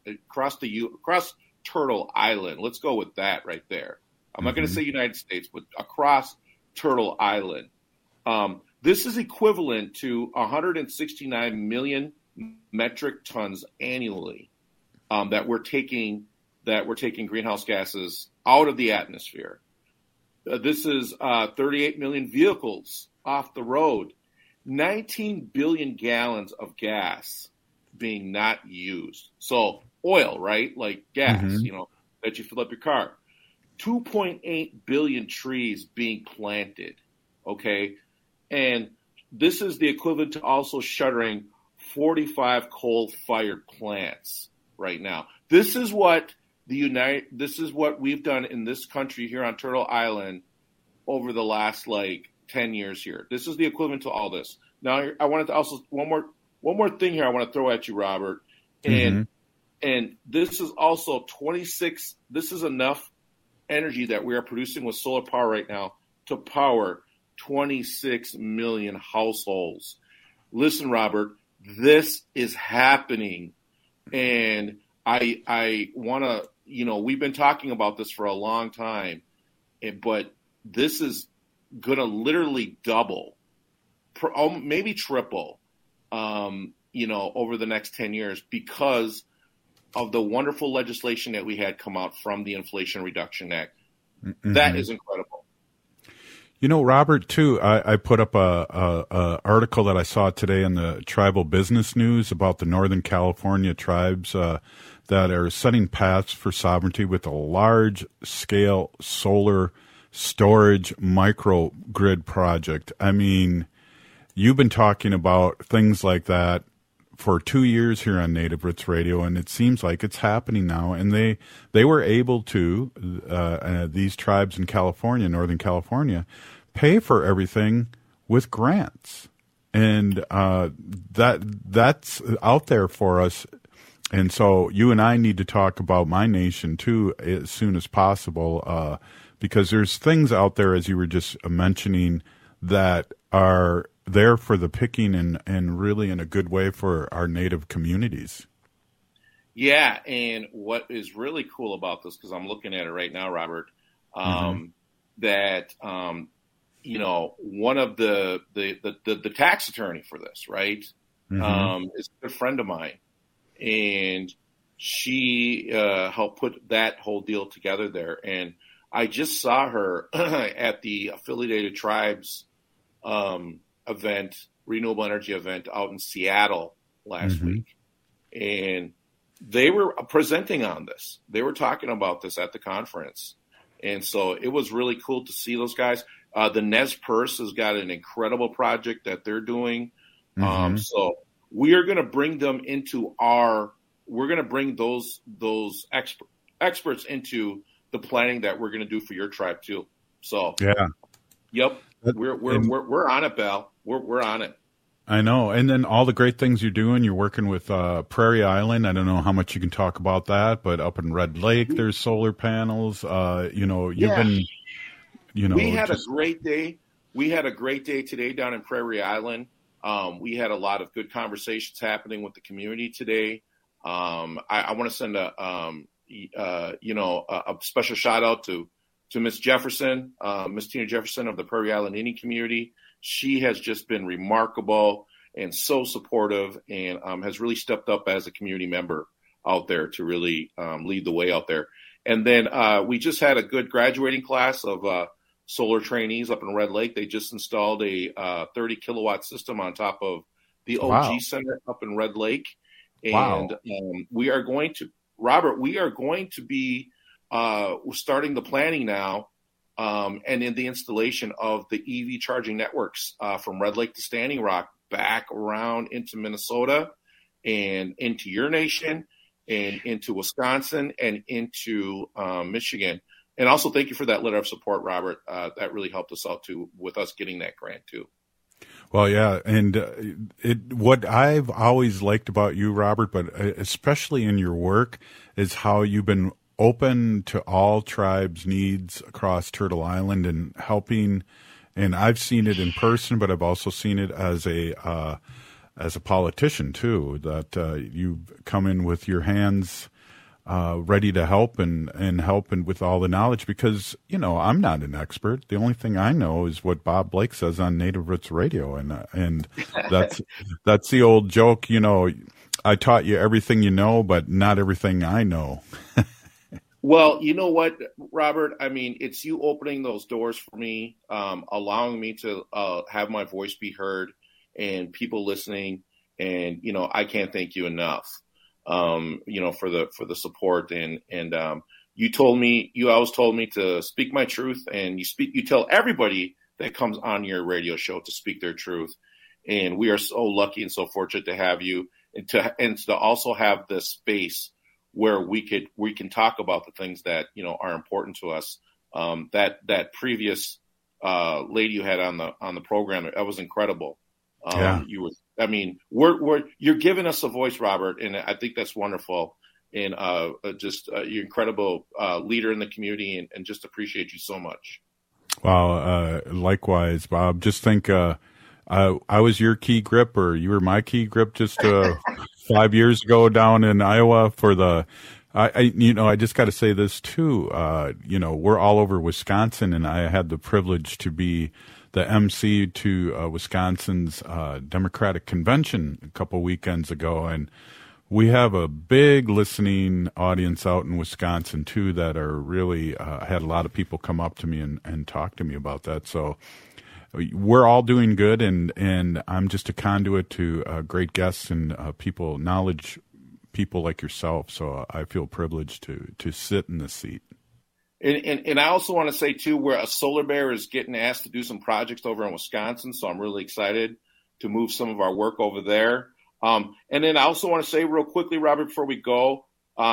Turtle Island. Let's go with that right there. I'm not going to say United States, but across Turtle Island. This is equivalent to 169 million metric tons annually that we're taking greenhouse gases out of the atmosphere. This is 38 million vehicles off the road, 19 billion gallons of gas being not used. So oil, right? Like gas, that you fill up your car. 2.8 billion trees being planted. Okay. And this is the equivalent to also shuttering 45 coal-fired plants right now. This is what we've done in this country here on Turtle Island over the last 10 years here. This is the equivalent to all this. Now, I wanted to also one more thing here I want to throw at you, Robert. And And this is also 26. This is enough energy that we are producing with solar power right now to power 26 million households. Listen, Robert, this is happening. And I want to, we've been talking about this for a long time, but this is going to literally double, maybe triple, over the next 10 years because of the wonderful legislation that we had come out from the Inflation Reduction Act. Mm-hmm. That is incredible. Robert, too, I put up a article that I saw today in the Tribal Business News about the Northern California tribes that are setting paths for sovereignty with a large-scale solar storage microgrid project. I mean, you've been talking about things like that for 2 years here on Native Roots Radio, and it seems like it's happening now. And they were able to, these tribes in California, Northern California, pay for everything with grants. And that's out there for us. And so you and I need to talk about My Nation, too, as soon as possible, because there's things out there, as you were just mentioning, that are there for the picking and really in a good way for our Native communities. Yeah, and what is really cool about this, because I'm looking at it right now, Robert, that one of the tax attorney for this, right, is a good friend of mine, and she helped put that whole deal together there. And I just saw her at the Affiliated Tribes event, renewable energy event out in Seattle last week. And they were presenting on this. They were talking about this at the conference. And so it was really cool to see those guys. The Nez Perce has got an incredible project that they're doing. So we are going to bring them into we're going to bring those experts into the planning that we're going to do for your tribe too. So, yeah. Yep. We're on it, Bal. We're on it. I know. And then all the great things you're doing. You're working with Prairie Island. I don't know how much you can talk about that, but up in Red Lake, there's solar panels. You've been, we had a great day. We had a great day today down in Prairie Island. We had a lot of good conversations happening with the community today. I want to send a special shout out to Miss Jefferson, Miss Tina Jefferson of the Prairie Island Indian community. She has just been remarkable and so supportive, and has really stepped up as a community member out there to really lead the way out there. And then we just had a good graduating class of solar trainees up in Red Lake. They just installed a 30 kilowatt system on top of the OG Center up in Red Lake. And we are going to be starting the planning now and in the installation of the EV charging networks from Red Lake to Standing Rock back around into Minnesota and into your nation and into Wisconsin and into Michigan. And also thank you for that letter of support, Robert. That really helped us out too with us getting that grant too. Well, yeah, and what I've always liked about you, Robert, but especially in your work, is how you've been open to all tribes' needs across Turtle Island and helping. And I've seen it in person, but I've also seen it as a politician too. That you come in with your hands ready to help and with all the knowledge, because I'm not an expert. The only thing I know is what Bob Blake says on Native Roots Radio, and that's the old joke. I taught you everything you know, but not everything I know. Well, you know what, Robert? I mean, it's you opening those doors for me, allowing me to have my voice be heard, and people listening. And I can't thank you enough. For the support and you always told me to speak my truth, and you tell everybody that comes on your radio show to speak their truth. And we are so lucky and so fortunate to have you and to also have this space where we can talk about the things that, are important to us. That previous lady you had on the program, that was incredible. Yeah. You're giving us a voice, Robert, and I think that's wonderful. and you're incredible leader in the community, and just appreciate you so much. Well, likewise, Bob. Just think, I was your key grip, or you were my key grip just 5 years ago down in Iowa for the. I just got to say this too. We're all over Wisconsin, and I had the privilege to be the MC to Wisconsin's Democratic Convention a couple weekends ago, and we have a big listening audience out in Wisconsin too that are really had a lot of people come up to me and talk to me about that. So we're all doing good, and I'm just a conduit to great guests and knowledge people like yourself. So I feel privileged to sit in this seat. And I also want to say too, where a Solar Bear is getting asked to do some projects over in Wisconsin, so I'm really excited to move some of our work over there. And then I also want to say real quickly, Robert, before we go,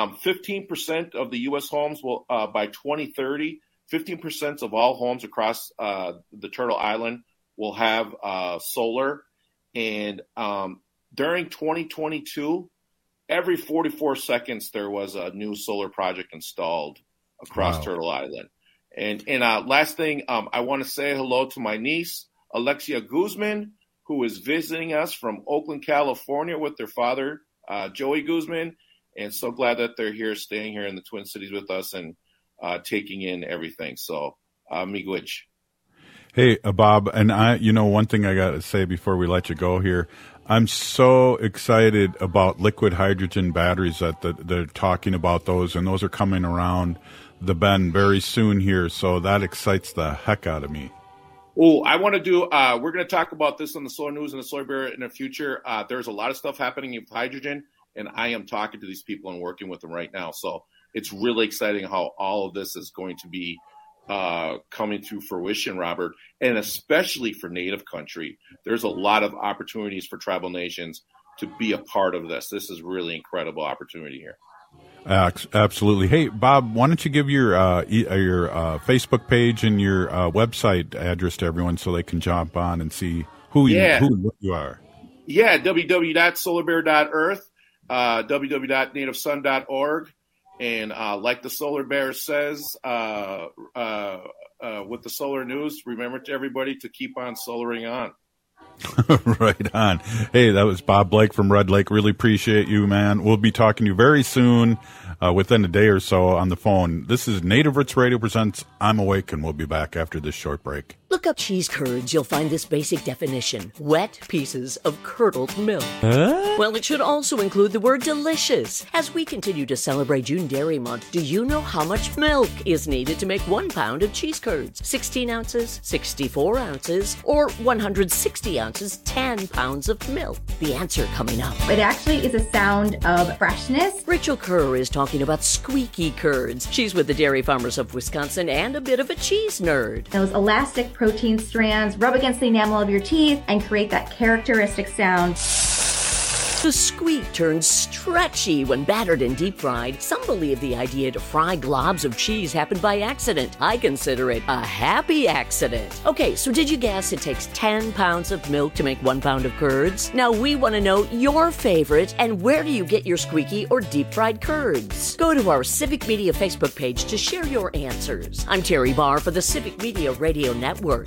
15% of the U.S. homes will, by 2030, 15% of all homes across the Turtle Island will have solar. And during 2022, every 44 seconds there was a new solar project installed across Turtle Island. And last thing, I want to say hello to my niece, Alexia Guzman, who is visiting us from Oakland, California with their father, Joey Guzman. And so glad that they're here, staying here in the Twin Cities with us and taking in everything. So, miigwech. Hey, Bob, and one thing I got to say before we let you go here, I'm so excited about liquid hydrogen batteries that they're talking about those, and those are coming around the bend very soon here. So that excites the heck out of me. Oh, I want to do, we're going to talk about this on the Solar News and the Solar Bear in the future. There's a lot of stuff happening with hydrogen, and I am talking to these people and working with them right now. So it's really exciting how all of this is going to be coming to fruition, Robert, and especially for Native country. There's a lot of opportunities for tribal nations to be a part of this. This is really incredible opportunity here. Absolutely. Hey, Bob, why don't you give your Facebook page and your website address to everyone so they can jump on and see who you are. Yeah, www.solarbear.earth, www.nativesun.org. And like the Solar Bear says with the Solar News, remember to everybody to keep on solaring on. Right on. Hey, that was Bob Blake from Red Lake. Really appreciate you, man. We'll be talking to you very soon, within a day or so on the phone. This is Native Roots Radio presents I'm Awake, and we'll be back after this short break. Look up cheese curds. You'll find this basic definition: wet pieces of curdled milk. Well, it should also include the word delicious. As we continue to celebrate June Dairy Month, do you know how much milk is needed to make 1 pound of cheese curds? 16 ounces, 64 ounces, or 160 ounces, 10 pounds of milk? The answer coming up. It actually is a sound of freshness. Rachel Kerr is talking about squeaky curds. She's with the Dairy Farmers of Wisconsin and a bit of a cheese nerd. Those elastic protein strands rub against the enamel of your teeth and create that characteristic sound. The squeak turns stretchy when battered and deep fried. Some believe the idea to fry globs of cheese happened by accident. I consider it a happy accident. Okay, so did you guess it takes 10 pounds of milk to make 1 pound of curds? Now we want to know your favorite, and where do you get your squeaky or deep fried curds? Go to our Civic Media Facebook page to share your answers. I'm Terry Barr for the Civic Media Radio Network.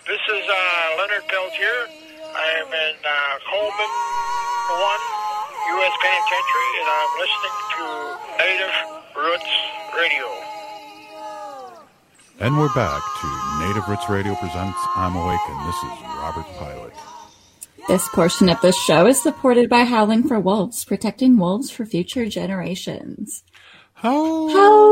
This is Leonard Peltier. I am in Coleman 1 U.S. Penitentiary, and I'm listening to Native Roots Radio. And we're back to Native Roots Radio presents I'm Awake, and this is Robert Pilot. This portion of the show is supported by Howling for Wolves, protecting wolves for future generations. Woo!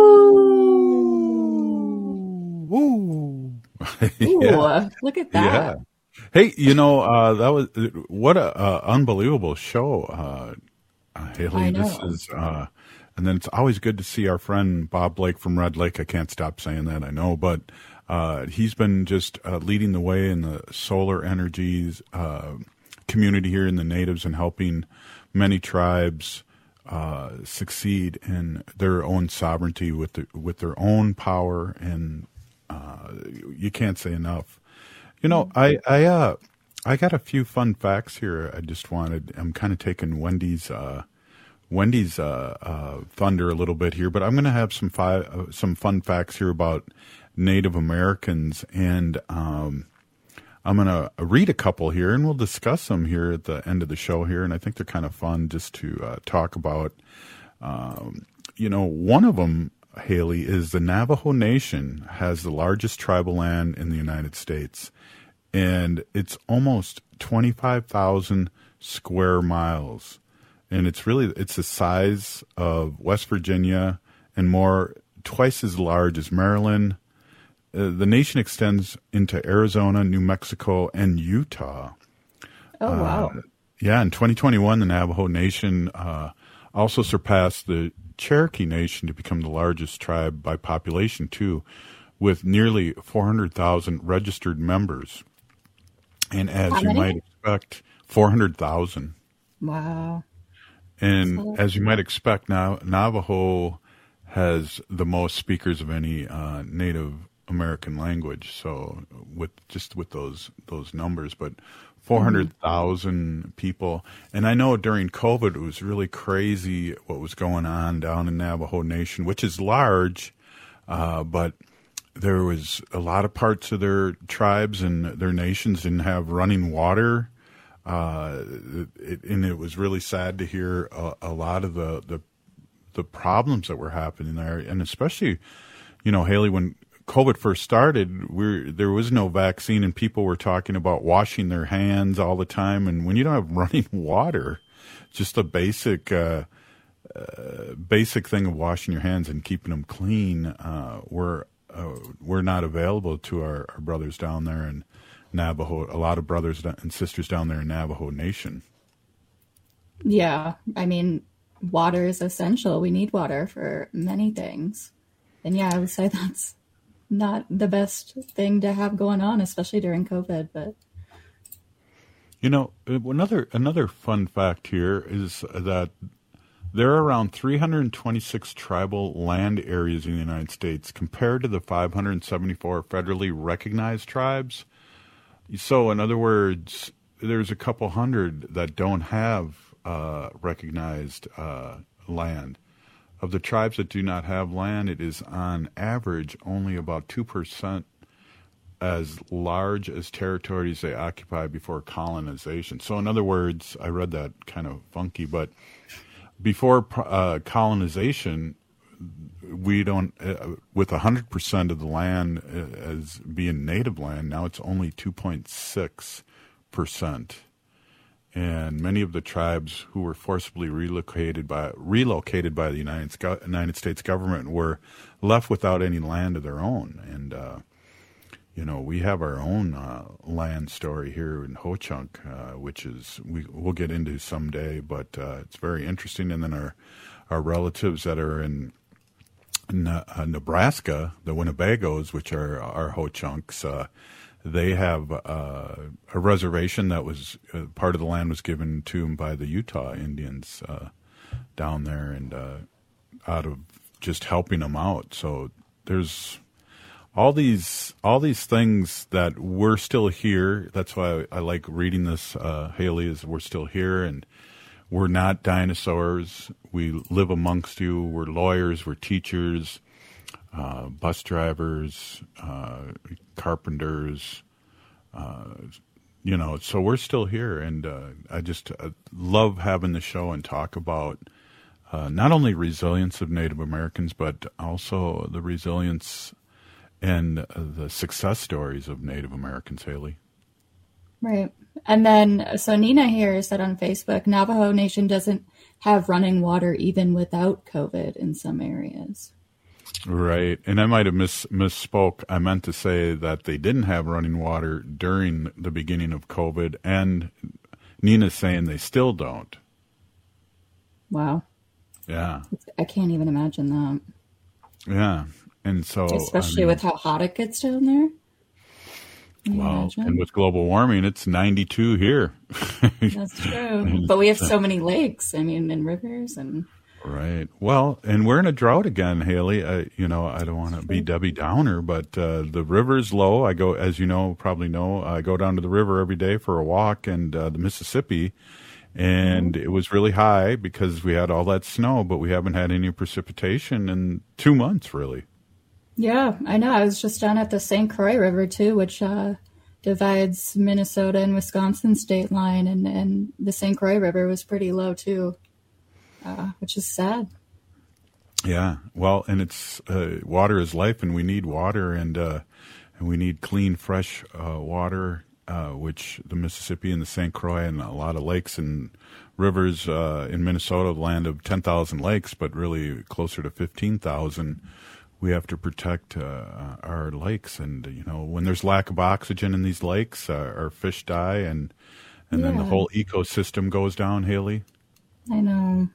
Ooh, look at that. Yeah. Hey, that was what a unbelievable show, Haley. I know. This is, and then it's always good to see our friend Bob Blake from Red Lake. I can't stop saying that, I know, but he's been just leading the way in the solar energies community here in the Natives and helping many tribes succeed in their own sovereignty with their own power, and you can't say enough. I got a few fun facts here. I'm kind of taking Wendy's thunder a little bit here, but I'm going to have some fun facts here about Native Americans, and I'm going to read a couple here, and we'll discuss them here at the end of the show here, and I think they're kind of fun just to talk about. One of them, Haley, is the Navajo Nation has the largest tribal land in the United States, and it's almost 25,000 square miles, and it's the size of West Virginia and twice as large as Maryland. The nation extends into Arizona, New Mexico, and Utah. Oh, wow. In 2021, the Navajo Nation also surpassed the Cherokee Nation to become the largest tribe by population, too, with nearly 400,000 registered members. And as you might expect, 400,000. Wow. And as you might expect, now Navajo has the most speakers of any Native American language. So with those numbers, but 400,000 people. And I know during COVID, it was really crazy what was going on down in Navajo Nation, which is large, but there was a lot of parts of their tribes and their nations didn't have running water. And it was really sad to hear a lot of the problems that were happening there. And especially, Haley, when COVID first started, there was no vaccine and people were talking about washing their hands all the time. And when you don't have running water, just a basic thing of washing your hands and keeping them clean, we're not available to our brothers down there in Navajo, a lot of brothers and sisters down there in Navajo Nation. Yeah, I mean, water is essential. We need water for many things. And yeah, I would say that's not the best thing to have going on, especially during COVID. But another fun fact here is that there are around 326 tribal land areas in the United States compared to the 574 federally recognized tribes. So, in other words, there's a couple hundred that don't have recognized land. Of the tribes that do not have land, it is on average only about 2% as large as territories they occupy before colonization. So, in other words, I read that kind of funky, but before colonization, we don't, with 100% of the land as being native land, now it's only 2.6%. And many of the tribes who were forcibly relocated by the United States government were left without any land of their own. And, we have our own land story here in Ho-Chunk, which is we'll get into someday, but it's very interesting. And then our relatives that are in Nebraska, the Winnebagos, which are our Ho-Chunks, they have a reservation that was part of the land was given to them by the Utah Indians down there, and out of just helping them out. So there's all these things that we're still here. That's why I like reading this, Haley, is we're still here and we're not dinosaurs. We live amongst you. We're lawyers. We're teachers, bus drivers, carpenters, So we're still here, and I just love having the show and talk about not only resilience of Native Americans, but also the resilience and the success stories of Native Americans, Haley. Right. And then, so Nina here said on Facebook, Navajo Nation doesn't have running water even without COVID in some areas. Right. And I might have misspoke. I meant to say that they didn't have running water during the beginning of COVID, and Nina's saying they still don't. Wow. Yeah. I can't even imagine that. Yeah. And so, especially with how hot it gets down there. Well, and with global warming, it's 92 here. That's true. But we have so many lakes, and rivers and. Right. Well, and we're in a drought again, Haley. I don't want to be Debbie Downer, but the river's low. I go, as you know, probably know, I go down to the river every day for a walk, and the Mississippi, and it was really high because we had all that snow, but we haven't had any precipitation in 2 months, really. Yeah, I know. I was just down at the St. Croix River, too, which divides Minnesota and Wisconsin state line, and the St. Croix River was pretty low, too, which is sad. Yeah, well, and it's water is life, and we need water, and we need clean, fresh water, which the Mississippi and the St. Croix and a lot of lakes and rivers in Minnesota, the land of 10,000 lakes, but really closer to 15,000. We have to protect our lakes, and when there's lack of oxygen in these lakes, our fish die, and then the whole ecosystem goes down. Haley, I know,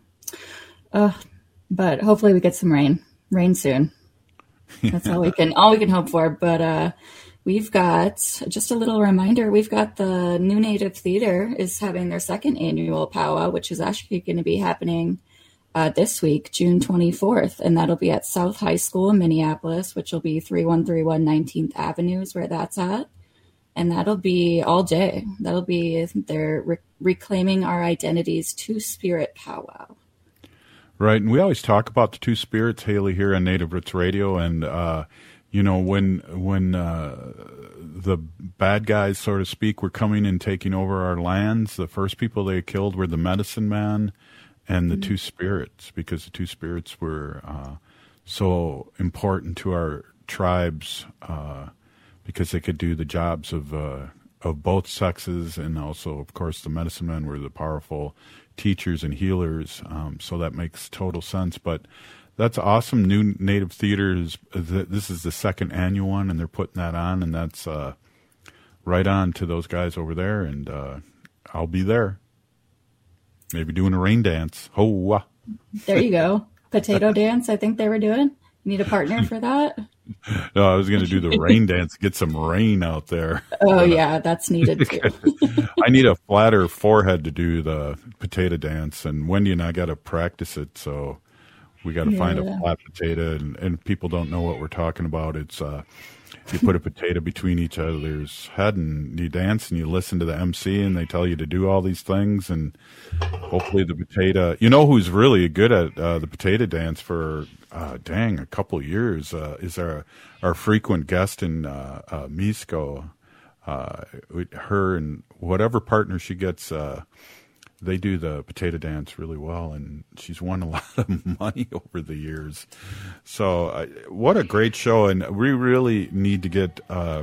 but hopefully we get some rain soon. That's all we can hope for. But we've got just a little reminder. We've got the New Native Theater is having their second annual powwow, which is actually going to be happening this week, June 24th, and that'll be at South High School in Minneapolis, which will be 3131 19th Avenue is where that's at. And that'll be all day. That'll be their Reclaiming Our Identities Two-Spirit Powwow. Right, and we always talk about the two spirits, Haley, here on Native Roots Radio, and when the bad guys, so to speak, were coming and taking over our lands, the first people they killed were the medicine man and the two spirits, because the two spirits were so important to our tribes because they could do the jobs of both sexes, and also, of course, the medicine men were the powerful teachers and healers. So that makes total sense. But that's awesome. New Native Theater this is the second annual one, and they're putting that on, and that's right on to those guys over there, and I'll be there. Maybe doing a rain dance. Oh, there you go. Potato dance, I think they were doing. You need a partner for that? No, I was going to do the rain dance, get some rain out there. Oh, yeah, that's needed too. I need a flatter forehead to do the potato dance, and Wendy and I got to practice it, so we got to find a flat potato, and people don't know what we're talking about. It's you put a potato between each other's head, and you dance, and you listen to the MC, and they tell you to do all these things, and hopefully the potato. You know who's really good at the potato dance for a couple of years is our frequent guest in Misco. Her and whatever partner she gets, they do the potato dance really well, and she's won a lot of money over the years. So what a great show, and we really need to get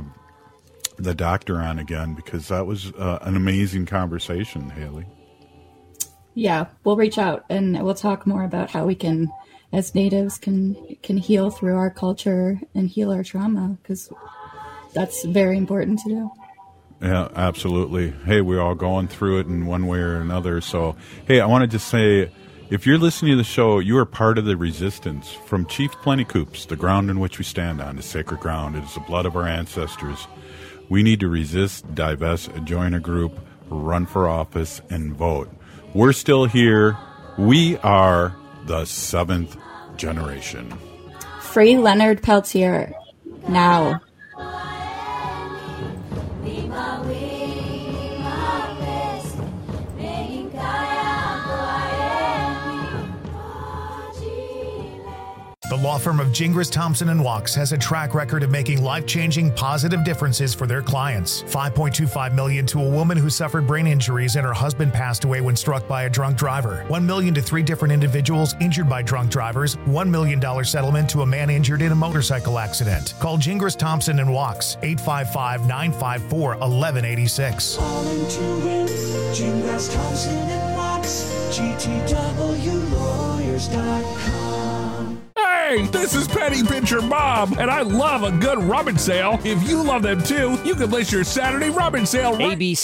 the doctor on again, because that was an amazing conversation, Haley. Yeah, we'll reach out, and we'll talk more about how we can, as natives, can heal through our culture and heal our trauma, because that's very important to do. Yeah, absolutely. Hey, we're all going through it in one way or another. So, hey, I want to just say, if you're listening to the show, you are part of the resistance. From Chief Plentycoops, the ground in which we stand on is sacred ground. It is the blood of our ancestors. We need to resist, divest, join a group, run for office, and vote. We're still here. We are the 7th generation. Free Leonard Peltier. Now. The law firm of Gingras, Thompson & Wachs has a track record of making life-changing, positive differences for their clients. $5.25 million to a woman who suffered brain injuries and her husband passed away when struck by a drunk driver. $1 million to 3 different individuals injured by drunk drivers. $1 million settlement to a man injured in a motorcycle accident. Call Gingras, Thompson & Wachs, 855-954-1186. All into it, Gingras, Thompson and Wachs, GTWlawyers.com. Hey, this is Penny Pincher Bob, and I love a good rummage sale. If you love them too, you can list your Saturday rummage sale right.